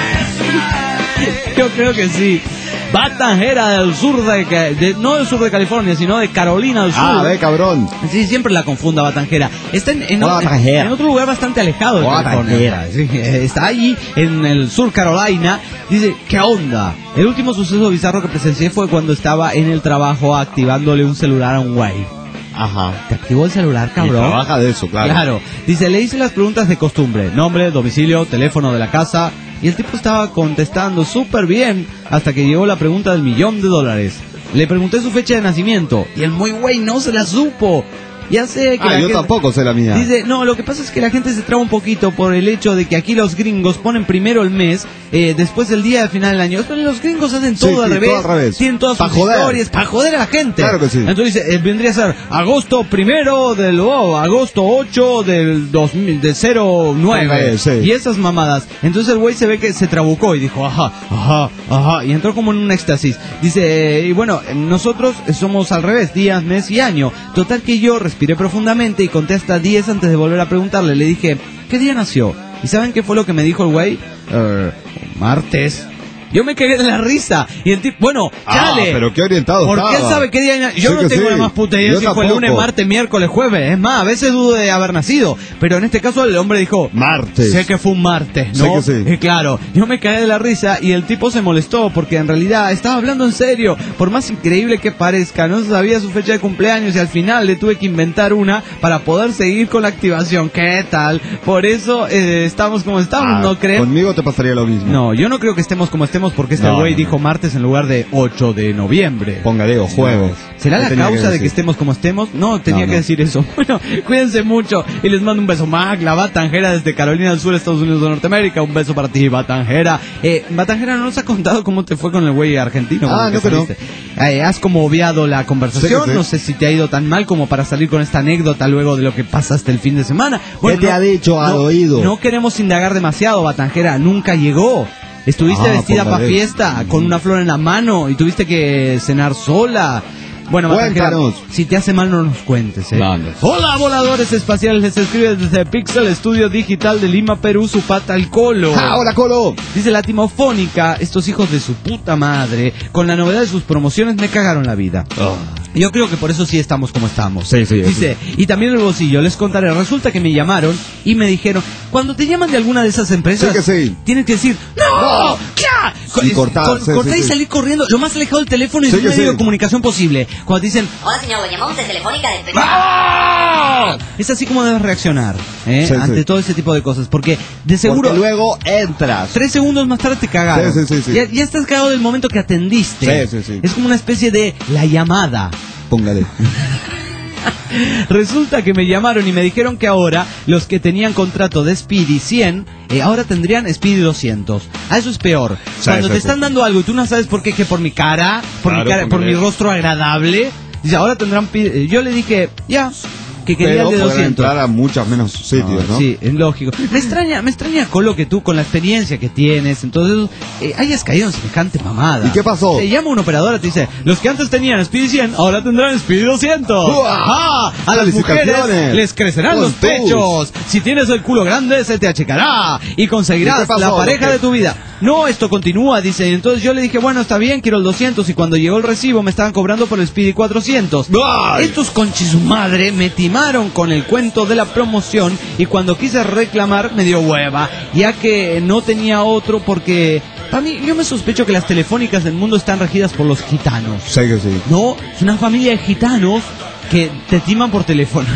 Yo creo que sí. Batanjera del sur de, de no del sur de California, sino de Carolina del Sur. Ah, ve, cabrón. Sí, siempre la confunda Batanjera. Está en, en, Hola, en- Batanjera. en otro lugar bastante alejado de Hola, California. Batanjera. Sí, está allí en el sur Carolina. Dice, ¿qué onda? El último suceso bizarro que presencié fue cuando estaba en el trabajo activándole un celular a un güey. Ajá. ¿Te activó el celular, Y cabrón? trabaja de eso, claro. Claro. Dice, le hice las preguntas de costumbre. Nombre, domicilio, teléfono de la casa. Y el tipo estaba contestando súper bien hasta que llegó la pregunta del millón de dólares. Le pregunté su fecha de nacimiento y el muy güey no se la supo. Ya sé que Ah, la yo gente- tampoco sé la mía. Dice, no, lo que pasa es que la gente se traba un poquito por el hecho de que aquí los gringos ponen primero el mes, eh, después el día de final del año. Esto, los gringos hacen todo, Sí, al, sí, revés, todo al revés. tienen todas Pa' sus joder. historias para joder a la gente. Claro que sí. Entonces dice, eh, vendría a ser agosto primero del oh, agosto ocho del dos mil, de cero nueve Ok, sí. y esas mamadas. Entonces el güey se ve que se trabucó y dijo, ajá, ajá, ajá, y entró como en un éxtasis. Dice, eh, y bueno, nosotros somos al revés, días, mes y año. Total que yo respiré profundamente y conté hasta diez antes de volver a preguntarle. Le dije, ¿qué día nació? ¿Y saben qué fue lo que me dijo el güey? Eh, martes. Yo me cagué de la risa. Y el tipo, bueno, Ah, chale. pero qué orientado Porque él estaba. sabe qué día nació. Yo Sí no que tengo sí. la más puta idea Yo si fue tampoco. lunes, martes, miércoles, jueves. Es más, a veces dudo de haber nacido. Pero en este caso el hombre dijo, Martes. sé que fue un martes, Sé ¿no? que sí. Y claro, yo me cagué de la risa y el tipo se molestó porque en realidad estaba hablando en serio. Por más increíble que parezca, no sabía su fecha de cumpleaños y al final le tuve que inventar una para poder seguir con la activación. ¿Qué tal? Por eso eh, estamos como estamos, Ah, ¿no creen? Conmigo te pasaría lo mismo. No, yo no creo que estemos como estemos porque este No, güey no, dijo martes en lugar de ocho de noviembre. Póngale, o jueves. ¿Será ¿Qué la tenía causa de que decir? estemos como estemos? No, tenía No, no. que decir eso. Bueno, cuídense mucho y les mando un beso. Mac, la Batanjera desde Carolina del Sur, Estados Unidos de Norteamérica. Un beso para ti, Batanjera. Eh, Batanjera, ¿no nos ha contado cómo te fue con el güey argentino? Ah, con el no, que no. saliste? Eh, ¿Has como obviado la conversación? Sí que sí. No sé si te ha ido tan mal como para salir con esta anécdota luego de lo que pasaste el fin de semana. ¿Qué te ha dicho al no, oído? No queremos indagar demasiado, Batanjera. Nunca llegó. Estuviste Ah, vestida para póngale. fiesta, con una flor en la mano y tuviste que cenar sola. Bueno, Batanjera, Cuéntanos. si te hace mal no nos cuentes, ¿eh? No, no. Hola, voladores espaciales, les escribe desde Pixel Estudio Digital de Lima, Perú, su pata al colo. ¡Ah, hola, Colo! Dice la timofónica, estos hijos de su puta madre, con la novedad de sus promociones me cagaron la vida. Yo creo que por eso sí estamos como estamos. Sí, sí, Dice, y también el bolsillo, les contaré, resulta que me llamaron y me dijeron, cuando te llaman de alguna de esas empresas, Sí que sí. tienes que decir, ¡no! No. ¡Ya! Y cortar, sí, cortar sí, y sí. salir corriendo, lo más alejado del teléfono y Sí del que medio sí. de comunicación posible. Cuando te dicen, Hola señor, lo llamamos de Telefónica de Perú. ¡ah! Es así como debes reaccionar, ¿eh? Sí, ante sí. todo ese tipo de cosas, porque de seguro... Porque luego entras. Tres segundos más tarde te cagaron. Sí, sí, sí, sí. Ya, ya estás cagado del momento que atendiste. Sí, sí, sí. Es como una especie de la llamada. Póngale. Resulta que me llamaron y me dijeron que ahora los que tenían contrato de Speedy cien, eh, ahora tendrían Speedy doscientos. Ah, eso es peor. Sí, Cuando sí, te sí. están dando algo y tú no sabes por qué, que por mi cara, por Claro, mi cara, por póngale. mi rostro agradable, dice, ahora tendrán... pi- eh, Yo le dije, ya, que quería Pero el de podrán doscientos. entrar a muchos menos sitios, ¿no? Sí, es lógico. Me extraña, me extraña, Colo, que tú con la experiencia que tienes, entonces eh, hayas caído en semejante mamada. ¿Y qué pasó? Te llama un operador y te dice, los que antes tenían Speedy cien, ahora tendrán Speedy doscientos. ¡Uah! ¡Ajá! A las mujeres ¡Felicitaciones! les crecerán los Con tus. pechos. Si tienes el culo grande, se te achicará y ¿Y conseguirás qué pasó? la pareja ¿Qué? de tu vida. No, esto continúa, dice. Y entonces yo le dije, bueno, está bien, quiero el doscientos. Y cuando llegó el recibo me estaban cobrando por el Speedy cuatrocientos. ¡Ay! Estos conchis su madre me timaron con el cuento de la promoción y cuando quise reclamar me dio hueva, ya que no tenía otro porque para mí yo me sospecho que las telefónicas del mundo están regidas por los gitanos. Sí que sí. No, es una familia de gitanos que te timan por teléfono.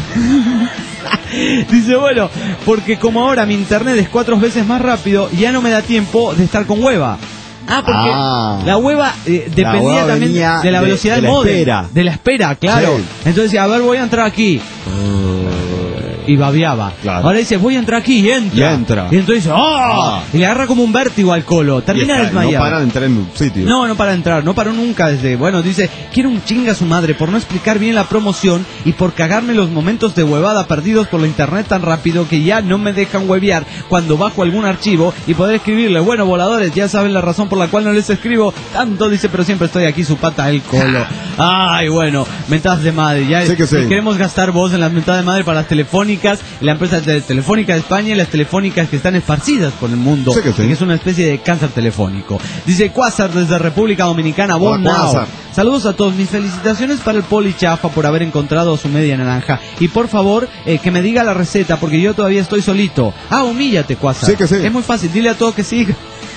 Dice, bueno, porque como ahora mi internet es cuatro veces más rápido, ya no me da tiempo de estar con hueva. Ah, porque Ah. la hueva eh, dependía hueva también venía de la de- velocidad de del la módem. espera. De la espera, claro. Sí. Entonces decía, a ver, voy a entrar aquí. y babeaba. Claro. Ahora dice, voy a entrar aquí y entra. Y entra. Y entonces dice, ¡oh! Ah. Y le agarra como un vértigo al Colo. Termina Y está, desmayado. No para de entrar en un sitio. No, no para entrar, no paró nunca desde, bueno, dice, quiero un chinga a su madre por no explicar bien la promoción y por cagarme los momentos de huevada perdidos por la internet tan rápido que ya no me dejan huevear cuando bajo algún archivo y poder escribirle, bueno, voladores, ya saben la razón por la cual no les escribo tanto, dice, pero siempre estoy aquí, su pata el Colo. Ay, bueno, mentadas de madre, ya Sí que sí. queremos gastar voz en las mentadas de madre para las telefónicas, la empresa de telefónica de España y las telefónicas que están esparcidas por el mundo, Sí que sí. que es una especie de cáncer telefónico. Dice Quasar desde República Dominicana, Hola, bon now. Quasar. Saludos a todos, mis felicitaciones para el Poli Chafa por haber encontrado su media naranja. Y por favor, eh, que me diga la receta, porque yo todavía estoy solito. Ah, humíllate, Quasar. Sí que sí. Es muy fácil, dile a todo que siga.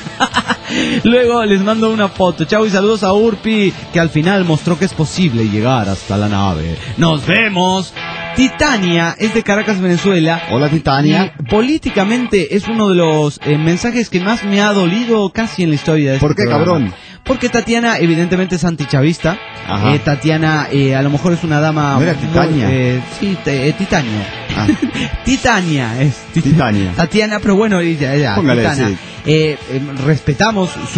Luego les mando una foto. Chao y saludos a Urpi, que al final mostró que es posible llegar hasta la nave. ¡Nos vemos! Titania es de Caracas, Venezuela. Hola, Titania. Y políticamente es uno de los eh, mensajes que más me ha dolido casi en la historia de este ¿Por qué, programa. cabrón? Porque Tatiana evidentemente es antichavista. Ajá. Eh, Tatiana eh, a lo mejor es una dama... ¿No era muy, Titania? eh, sí, te- eh, Titania. Ah. Titania es tit- Titania. Tatiana, pero bueno, ella, ella, Póngale, Titana. sí. Eh, eh, respetamos su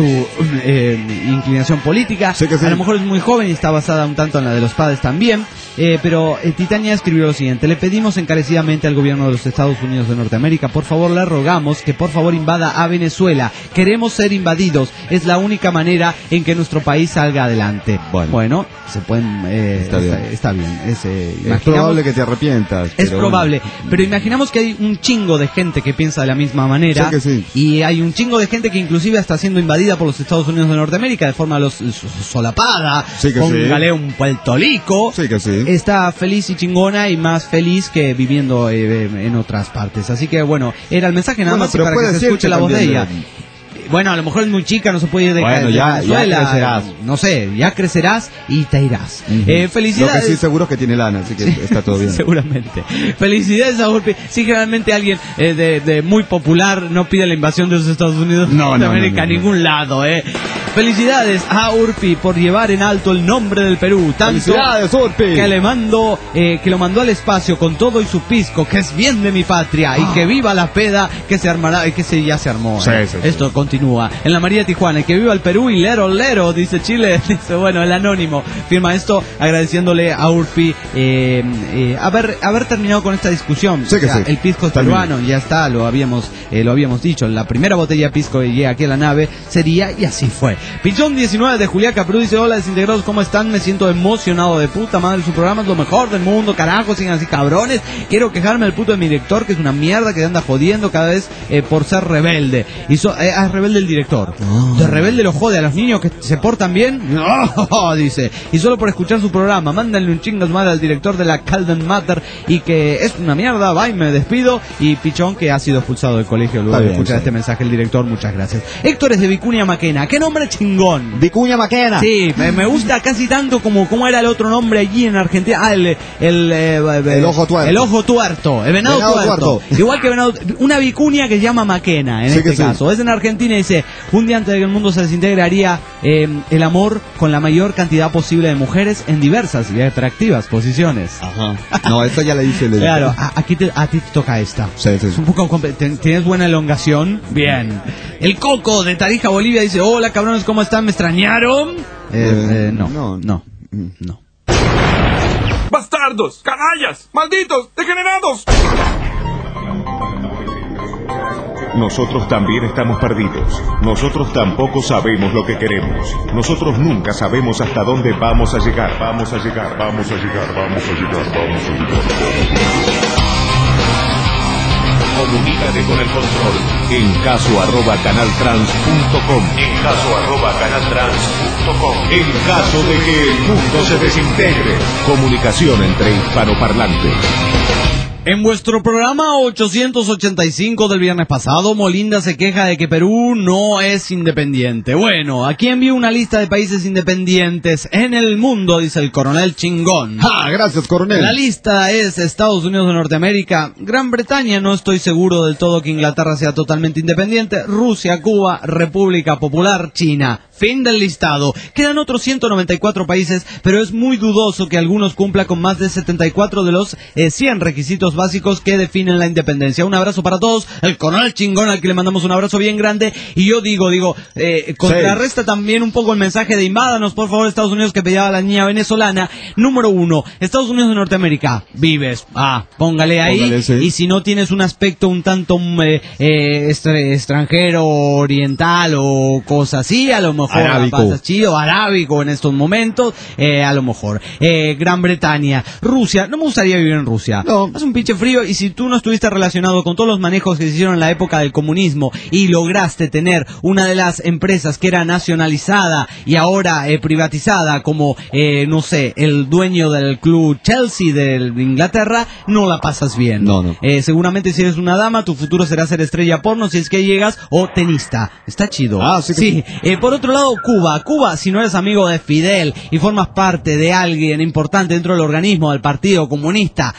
eh, inclinación política. Sí que sí. A lo mejor es muy joven y está basada un tanto en la de los padres también. Eh, pero eh, Titania escribió lo siguiente: le pedimos encarecidamente al gobierno de los Estados Unidos de Norteamérica, por favor le rogamos que por favor invada a Venezuela. Queremos ser invadidos. Es la única manera en que nuestro país salga adelante. Bueno. se pueden... eh, Está bien. Está, está bien. Es, eh, Es imaginamos- probable que te arrepientas. es pero probable, bueno. pero imaginamos que hay un chingo de gente que piensa de la misma manera. Sí que sí. Y hay un chingo de gente que inclusive está siendo invadida por los Estados Unidos de Norteamérica de forma los, so- solapada. Sí que Póngale sí. un Puerto Rico. Sí que sí. Está feliz y chingona y más feliz que viviendo eh, en otras partes. Así que bueno, era el mensaje nada Bueno, más y pero para puede que se ser escuche que la voz de también ella. le- Bueno, a lo mejor es muy chica, no se puede ir de, Bueno, de ya- ya Venezuela. crecerás. No sé, ya crecerás y te irás. Ujú. eh, Lo felicidades. que sí seguro es que tiene lana, así que está todo bien. Seguramente. Felicidades a Urpi. Si generalmente alguien eh, de, de muy popular no pide la invasión de los Estados Unidos de No, no, Norteamérica no, no, a no. ningún lado, eh. Felicidades a Urpi por llevar en alto el nombre del Perú. Tanto ¡Felicidades, Urpi! que le mando, eh, que lo mandó al espacio con todo y su pisco, que es bien de mi patria, y que viva la peda que se armará, y que se, ya se armó. Sí, eh. sí, sí. Esto continúa. En la María Tijuana, y que viva el Perú y lero lero, dice Chile. Dice, bueno, el anónimo firma esto agradeciéndole a Urpi eh, eh, haber, haber terminado con esta discusión. Sí que sí. El pisco es Está peruano, ya está, lo habíamos, eh, lo habíamos dicho. La primera botella de pisco que llega aquí a la nave sería, y así fue. Pichón diecinueve de Juliaca, Perú, dice: hola desintegrados, ¿cómo están? Me siento emocionado de puta madre, su programa es lo mejor del mundo, carajo, sigan así cabrones. Quiero quejarme del puto de mi director, que es una mierda, que anda jodiendo cada vez eh, por ser rebelde. Y so, eh, es rebelde el director. De rebelde lo jode a los niños que se portan bien. No, dice. Y solo por escuchar su programa, mándenle un chingo de madre al director de la Calden Matter y que es una mierda, va y me despido. Y Pichón, que ha sido expulsado del colegio luego Está de bien, escuchar sí. este mensaje, el director, muchas gracias. Héctor es de Vicuña Maquena, qué nombre chingón. Vicuña Maquena. Sí, me, me gusta casi tanto como cómo era el otro nombre allí en Argentina. Ah, el el, eh, El ojo tuerto. El ojo tuerto, el venado, Venado tuerto. tuerto. Igual que venado, una vicuña que se llama Maquena en Sí este que sí. caso. Es en Argentina y dice: un día antes de que el mundo se desintegraría eh, el amor con la mayor cantidad posible de mujeres en diversas y atractivas posiciones. Ajá. No, esta ya le dice el Claro, a, aquí te, a ti te toca esta. Sí, sí, Es sí. un poco comple- ten- ¿Tienes buena elongación? Bien. El Coco de Tarija, Bolivia dice: hola cabrones, ¿cómo están? ¿Me extrañaron? Eh, Eh, eh, no, no. no, no. ¡Bastardos! ¡Canallas! ¡Malditos! ¡Degenerados! Nosotros también estamos perdidos. Nosotros tampoco sabemos lo que queremos. Nosotros nunca sabemos hasta dónde vamos a llegar. Vamos a llegar, vamos a llegar, vamos a llegar, vamos a llegar. Comunícate con el control en caso arroba canaltrans punto com. En caso arroba canaltrans punto com. En caso de que el mundo se desintegre. Comunicación entre hispanoparlantes. En vuestro programa ochocientos ochenta y cinco del viernes pasado, Molinda se queja de que Perú no es independiente. Bueno, aquí envío una lista de países independientes en el mundo, dice el coronel chingón. ¡Ah, gracias, coronel! La lista es Estados Unidos de Norteamérica, Gran Bretaña, no estoy seguro del todo que Inglaterra sea totalmente independiente, Rusia, Cuba, República Popular China, Fin del listado. Quedan otros ciento noventa y cuatro países, pero es muy dudoso que algunos cumpla con más de setenta y cuatro de los eh, cien requisitos básicos que definen la independencia. Un abrazo para todos. El coronel chingón al que le mandamos un abrazo bien grande. Y yo digo, digo, eh, contrarresta sí. también un poco el mensaje de invádanos, por favor, Estados Unidos, que pedía a la niña venezolana. Número uno, Estados Unidos de Norteamérica. Vives. Ah, póngale ahí. Póngale, sí. Y si no tienes un aspecto un tanto eh, eh, extranjero, oriental o cosas así, a lo mejor arábico. La pasas chido, arábico en estos momentos, eh, a lo mejor. Eh, Gran Bretaña, Rusia, no me gustaría vivir en Rusia. No. Hace un pinche frío y si tú no estuviste relacionado con todos los manejos que se hicieron en la época del comunismo y lograste tener una de las empresas que era nacionalizada y ahora eh, privatizada como, eh, no sé, el dueño del club Chelsea de Inglaterra, no la pasas bien. No, no. Eh, seguramente si eres una dama, tu futuro será ser estrella porno si es que llegas, o tenista. Está chido. Ah, sí. Sí. Eh, por otro lado, Cuba. Cuba, si no eres amigo de Fidel y formas parte de alguien importante dentro del organismo del Partido Comunista,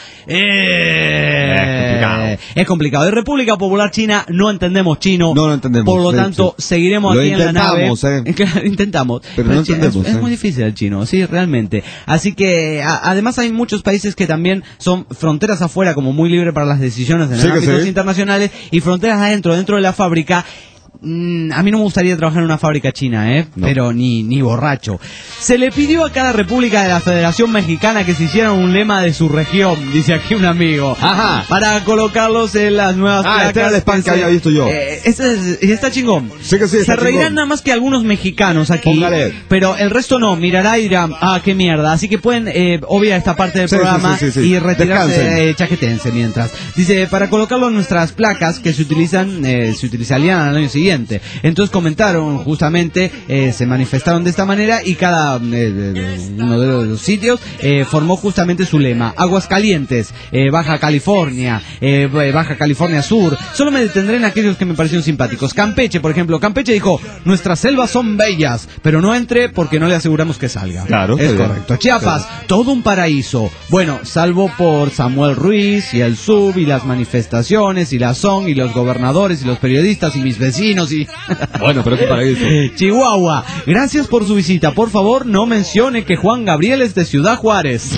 eh, es complicado. Es complicado. En República Popular China no entendemos chino. No lo entendemos. Por lo tanto, sí. seguiremos lo aquí en la nave. Eh. Claro, intentamos. Pero, pero no entendemos. Es, eh. es muy difícil el chino, sí, realmente. Así que, a, además hay muchos países que también son fronteras afuera, como muy libre para las decisiones en sí, ámbitos sí. internacionales, y fronteras adentro, dentro de la fábrica. Mm, a mí no me gustaría trabajar en una fábrica china, ¿eh? No. Pero ni, ni borracho. Se le pidió a cada república de la Federación Mexicana que se hiciera un lema de su región, dice aquí un amigo. Ajá. Para colocarlos en las nuevas ah, placas. este era el spam que había visto yo. Eh, este es, y está chingón. Sí que sí, está se reirán chingón. nada más que algunos mexicanos aquí. Póngale. Pero el resto no, mirará y dirá, ah, qué mierda. Así que pueden eh, obviar esta parte del sí, programa sí, sí, sí, sí. y retirarse, eh, chaquetense mientras. Dice, para colocarlo en nuestras placas que se utilizan, eh, se utilizarían al año siguiente. Entonces comentaron justamente, eh, se manifestaron de esta manera y cada eh, de, de, uno de los sitios eh, formó justamente su lema. Aguascalientes, eh, Baja California, eh, Baja California Sur. Solo me detendré en aquellos que me parecieron simpáticos. Campeche, por ejemplo. Campeche dijo, nuestras selvas son bellas, pero no entre porque no le aseguramos que salga. Claro. Es correcto. Chiapas, claro. Todo un paraíso. Bueno, salvo por Samuel Ruiz y el sub y las manifestaciones y la S O N y los gobernadores y los periodistas y mis vecinos y... Bueno, pero qué paraíso. Chihuahua, gracias por su visita. Por favor, no mencione que Juan Gabriel es de Ciudad Juárez.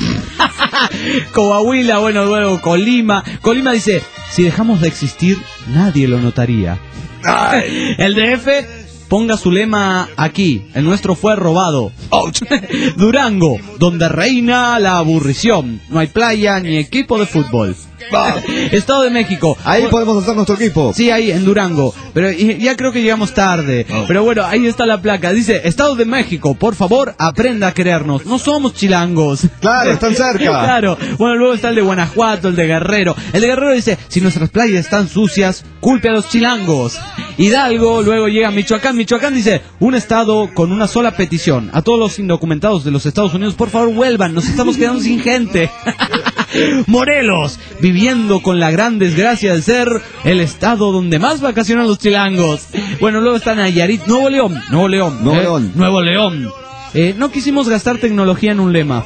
Coahuila, bueno, luego Colima. Colima dice, si dejamos de existir, nadie lo notaría. Ay. El D F, ponga su lema aquí. El nuestro fue robado. Ouch. Durango, donde reina la aburrición. No hay playa ni equipo de fútbol. Estado de México. Ahí bueno, podemos hacer nuestro equipo. Sí, ahí en Durango. Pero ya creo que llegamos tarde. Oh. Pero bueno, ahí está la placa. Dice, Estado de México, por favor, aprenda a querernos. No somos chilangos. Claro, están cerca. Claro. Bueno, luego está el de Guanajuato, el de Guerrero. El de Guerrero dice, si nuestras playas están sucias, culpe a los chilangos. Hidalgo, luego llega Michoacán. Michoacán dice, un estado con una sola petición. A todos los indocumentados de los Estados Unidos, por favor, vuelvan. Nos estamos quedando sin gente. Morelos, viviendo con la gran desgracia de ser el estado donde más vacacionan los chilangos. Bueno, luego está Nayarit, Nuevo León, Nuevo León, Nuevo eh, León, Nuevo León. Eh, no quisimos gastar tecnología en un lema.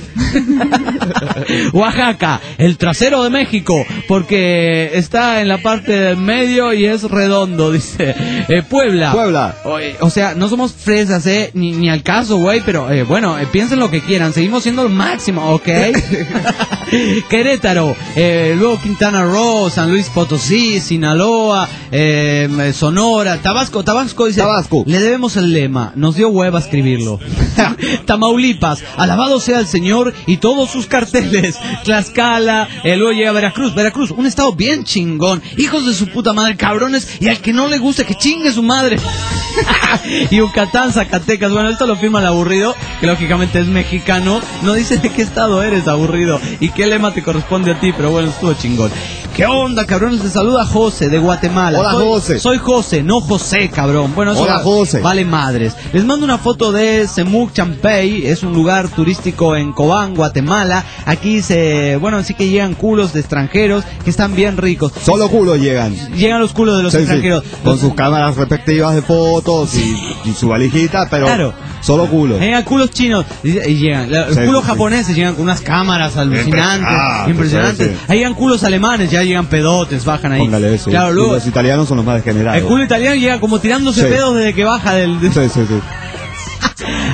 Oaxaca, el trasero de México, porque está en la parte del medio y es redondo, dice. Eh, Puebla. Puebla. O, eh, o sea, no somos fresas, eh, ni, ni al caso, güey, pero eh, bueno, eh, piensen lo que quieran, seguimos siendo el máximo, ¿ok? Querétaro, eh, luego Quintana Roo, San Luis Potosí, Sinaloa, eh, Sonora, Tabasco, Tabasco dice, Tabasco. Le debemos el lema, nos dio hueva escribirlo. Tamaulipas, alabado sea el Señor y todos sus carteles. Tlaxcala, eh, luego llega Veracruz, Veracruz, un estado bien chingón, hijos de su puta madre, cabrones, y al que no le guste que chingue su madre. Yucatán, Zacatecas, bueno, esto lo firma el aburrido, que lógicamente es mexicano, no dice de qué estado eres, aburrido, y qué lema te corresponde a ti, pero bueno, estuvo chingón. ¿Qué onda, cabrones? Te saluda José de Guatemala. Hola, soy, José. Soy José, no José, cabrón. Bueno, eso Hola, José. Vale madres. Les mando una foto de Semuc Champey, es un lugar turístico en Cobán, Guatemala. Aquí se, bueno, sí que llegan culos de extranjeros que están bien ricos. Solo culos llegan. Llegan los culos de los sí, extranjeros. Sí. Con los... sus cámaras respectivas de fotos y, y su valijita, pero claro. Solo culos. Llegan culos chinos y llegan. Los sí, culos sí, japoneses sí. llegan con unas cámaras alucinantes, ah, impresionantes. Pues, sí. Ahí llegan culos alemanes, ya llegan pedotes, bajan ahí. Póngale, sí. Claro, luego, los italianos son los más degenerados. El culo italiano llega como tirándose sí. pedos desde que baja del... Sí, sí, sí.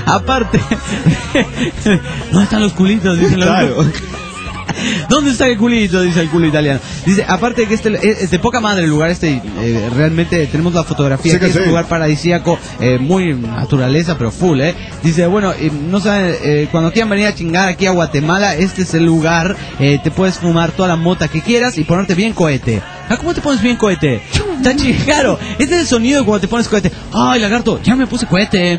Aparte, ¿dónde están los culitos? Dicen los Claro. ¿Dónde está el culito? Dice el culo italiano. Dice, aparte de que este es de poca madre el lugar este, eh, realmente tenemos la fotografía, Sí que que es un sí. lugar paradisíaco, eh, muy naturaleza, pero full, ¿eh? Dice, bueno, eh, no saben, eh, cuando quieran venir a chingar aquí a Guatemala, este es el lugar, eh, te puedes fumar toda la mota que quieras y ponerte bien cohete. ¿Ah, cómo te pones bien cohete? Está chingado. Este es el sonido de cuando te pones cohete. Ay, lagarto, ya me puse cohete.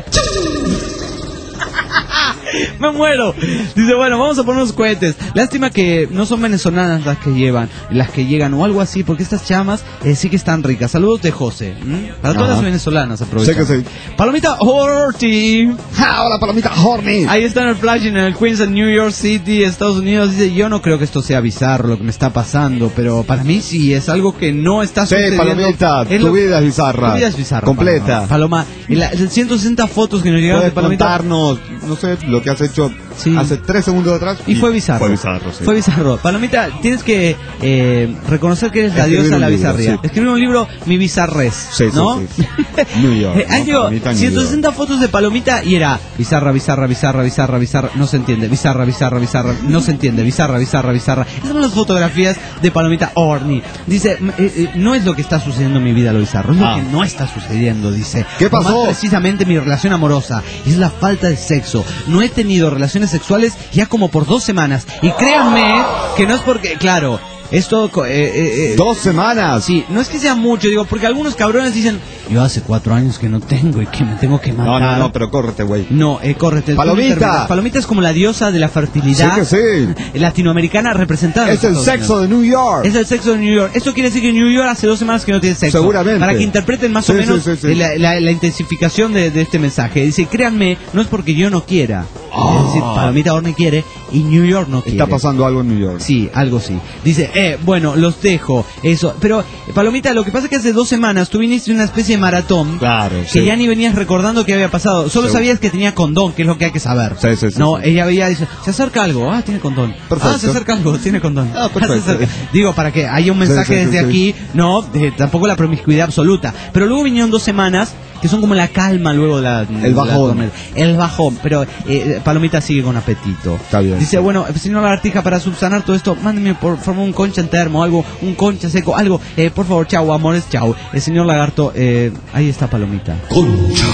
Me muero. Dice, bueno, vamos a poner unos cohetes. Lástima que no son venezolanas las que llevan, las que llegan o algo así, porque estas chamas eh, sí que están ricas. Saludos de José. ¿m? Para todas Ajá. las venezolanas, aprovecha. Sé que sí. Palomita Horty. ¡Ja, hola, palomita Horny! Ahí está en el flash en el Queens en New York City, Estados Unidos. Dice, yo no creo que esto sea bizarro lo que me está pasando, pero para mí sí es algo que no está Sí, sucediendo. palomita, Es tu lo- vida es bizarra. Tu vida es bizarra. Completa. Paloma, Paloma, y la- ciento sesenta fotos que nos llegaron de Puedes Palomita. contarnos, no sé, lo que has hecho Sí. hace tres segundos atrás. Y fue bizarro. Fue bizarro, sí. Fue bizarro. Palomita, tienes que eh, reconocer que eres la Escribir diosa de un la libro, bizarría. sí. Escribir un libro, mi bizarrez. Sí, sí, ¿no? sí. New York, Eh, ¿no? han llegado Palomita en New ciento York. sesenta fotos de Palomita y era bizarra, bizarra, bizarra, bizarra, bizarra, no se entiende. Bizarra, bizarra, bizarra, no se entiende. Bizarra, bizarra, bizarra. Esas son las fotografías de Palomita Horny. Dice, m- eh, eh, no es lo que está sucediendo en mi vida lo bizarro, es lo Ah. que no está sucediendo, dice. ¿Qué pasó? Más precisamente mi relación amorosa es la falta de sexo. No he tenido relaciones sexuales ya como por dos semanas. Y créanme que no es porque, claro, esto... eh, eh, eh, Dos semanas. Sí, no es que sea mucho, digo, porque algunos cabrones dicen, yo hace cuatro años que no tengo y que me tengo que matar. No, no, no, pero córrete, güey. No, eh, córrete. tú Palomita. no terminas. Palomita es como la diosa de la fertilidad Sí que sí. latinoamericana representada. en Es el Estados sexo Unidos. de New York. Es el sexo de New York. Esto quiere decir que New York hace dos semanas que no tiene sexo. Seguramente. Para que interpreten más o Sí, menos sí, sí, sí. eh, La, la- la intensificación de, de este mensaje. Dice, créanme, no es porque yo no quiera. Es decir, Palomita Horny quiere y New York no quiere. Está pasando algo en New York. Sí, algo sí. Dice, eh, bueno, los dejo. Eso. Pero, eh, Palomita, lo que pasa es que hace dos semanas tú viniste en una especie de maratón. Claro, Que sí. ya ni venías recordando qué había pasado. Solo Sí. sabías que tenía condón, que es lo que hay que saber. Sí, sí, sí, no, sí. ella veía, dice, se acerca algo, ah, tiene condón. Perfecto. Ah, se acerca algo, tiene condón. Ah, se perfecto. acerca. Digo, para que haya un mensaje Sí, sí, sí, desde sí. aquí, no, de- tampoco la promiscuidad absoluta. Pero luego vinieron dos semanas que son como la calma luego de la... de la bajón. comer. El bajón, pero eh, Palomita sigue con apetito. Está bien, Dice, sí. bueno, señor Lagartija, para subsanar todo esto, mándeme por favor un concha en termo, algo, un concha seco, algo, eh, por favor, chau, amores, chau. El señor Lagarto, eh, ahí está Palomita. Concha.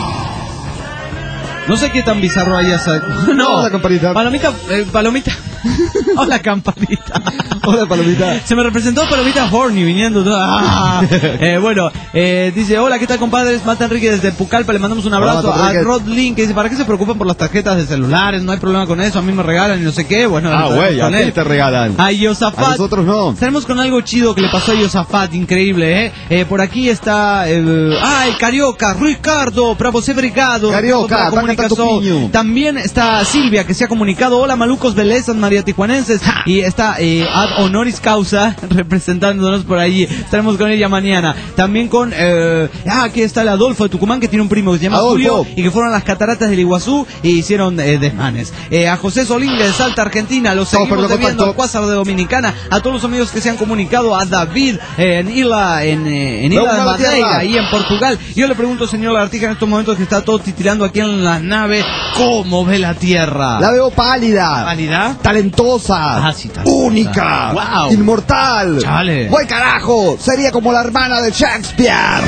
No sé qué tan bizarro haya sa- No, Hola, campanita. Palomita, eh, Palomita. Hola, campanita. Hola, palomita. Se me representó Palomita Horny viniendo. Ah. Eh, bueno, eh, dice, hola, ¿qué tal, compadres? Mata Enrique desde Pucallpa, le mandamos un abrazo. Hola, A Enrique. Rod Link, que dice, ¿para qué se preocupan por las tarjetas de celulares? No hay problema con eso, a mí me regalan y no sé qué. Bueno, Ah, estaremos güey, a con ti él. te regalan. A Yosafat. A nosotros no. Estaremos con algo chido que le pasó a Yosafat, increíble, ¿eh? Eh, por aquí está, eh, ah, el Carioca, Ricardo, para você obrigado. Carioca, Otra va a cantar comunicación. Tupiño. También está Silvia, que se ha comunicado, hola malucos, belezas, María Tijuanenses. Y está eh, ad honoris causa, representándonos por allí. Estaremos con ella mañana. También con, eh, ah, aquí está el Adolfo de Tucumán, que tiene un primo que se llama Adolfo. Julio, y que fueron a las cataratas del Iguazú y hicieron eh, desmanes. Eh, a José Solín de Salta, Argentina, los Estamos seguimos perdiendo debiendo, contacto. al Cuásar de Dominicana, a todos los amigos que se han comunicado, a David eh, en Isla, en, eh, en Isla de Vamos a la Madeira, tierra. ahí en Portugal. Yo le pregunto, señor Lagartija, en estos momentos que está todo titilando aquí en la nave, ¿cómo ve la Tierra? La veo pálida. ¿Válida? Talentosa. Ah, sí, talentosa. Única. Wow. Inmortal. Chale. Buen carajo. Sería como la hermana de Shakespeare.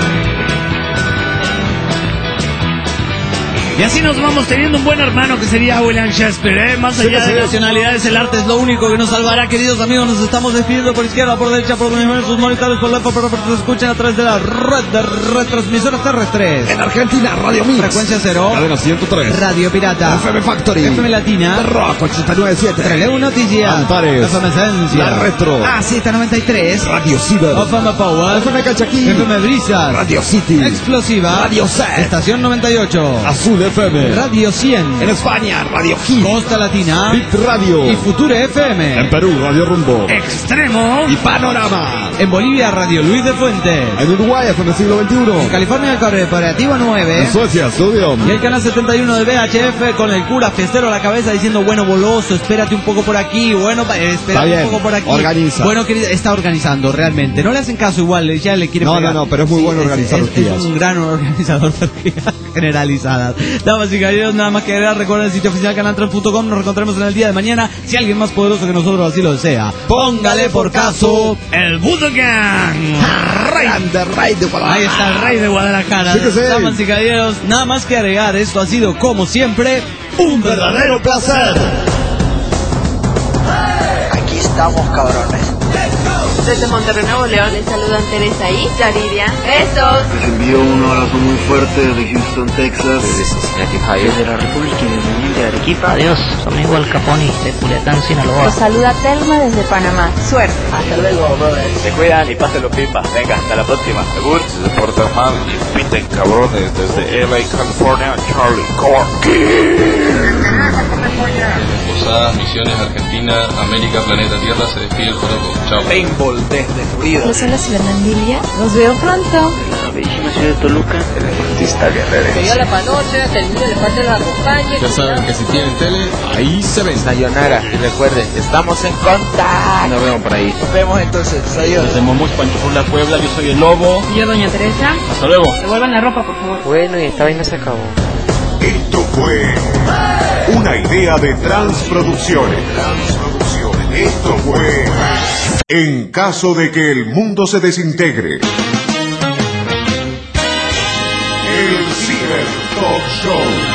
Y así nos vamos teniendo un buen hermano que sería William Shakespeare, ¿eh? Más Sí, allá sí, de sí. nacionalidades, el arte es lo único que nos salvará, queridos amigos. Nos estamos despidiendo por izquierda, por derecha, por donde sus monitores, por la por nos escuchan a través de la red de retransmisoras terrestres. En Argentina, Radio Mix. Frecuencia cero, Cadena ciento tres. Radio Pirata, F M Factory. F M Latina, Rock ochenta y nueve punto siete. Trelew Noticias, Antares. F M Esencia, La Retro. A Z noventa y tres, Radio Ciber. F M Power, F M Calchaquí. F M Brisa, Radio City. Explosiva, Radio Set. Estación noventa y ocho, Azul F M. Radio cien, En España, Radio Hit. Costa Latina Bit Radio. y Future F M. En Perú, Radio Rumbo. Extremo. Y Panorama. En Bolivia, Radio Luis de Fuentes. En Uruguay, F M Siglo veintiuno. En California, el Corporativo nueve. En Suecia, Studio. Y el canal setenta y uno de V H F con el cura fiestero a la cabeza diciendo, bueno, boloso, espérate un poco por aquí, bueno, pa- eh, Está espérate bien, un poco por aquí. organiza. Bueno, querido, está organizando realmente. No le hacen caso igual, ya le quiere No, pegar. no, no, pero es muy bueno organizar es, orgías. es un gran organizador de orgías generalizadas. Damas y caballeros, nada más que agregar, recuerden el sitio oficial canal tres punto com. Nos reencontraremos en el día de mañana. Si alguien más poderoso que nosotros así lo desea, póngale por caso el Budokan. Grande rey de Guadalajara. Ahí está el rey de Guadalajara. Sí que sí. Damas y caballeros, nada más que agregar. Esto ha sido, como siempre, un verdadero placer. Aquí estamos, cabrones. Desde Monterrey, Nuevo León, les saludan Teresa y Yaridia. ¡Besos! Les envío un abrazo muy fuerte desde Houston, Texas. Desde Cincinnati, Ohio. Desde la República Independiente de Arequipa. Adiós, su amigo Al Capone de Culiacán, Sinaloa. Los saluda Telma desde Panamá. Suerte. Hasta luego, brothers. Se cuidan y pásenlo pipa. Venga, hasta la próxima. Segur. Desde Puerto Mar y piten cabrones. Desde L A, California, Charlie Corky. Posadas, Misiones, Argentina, América, Planeta Tierra, se despide el Joropo. Chao. Paintball desde Florida. Los hola Fernandilla. Nos veo pronto. De la bellísima ciudad de Toluca. El artista guerrero. Que yo la panoche, que el niño de parte la acompañe. Ya saben que si tienen tele, ahí se ven. Sayonara. Y recuerden, estamos en contacto. Nos vemos por ahí. Nos vemos entonces. Adiós. Desde Momus, Pancho por la Puebla, yo soy el Lobo. Y yo, doña Teresa. Hasta luego. Devuelvan la ropa, por favor. Bueno, y esta vaina se acabó. Esto fue una idea de Transproducciones. Transproducciones. Esto fue En caso de que el mundo se desintegre. El Ciber Talk Show.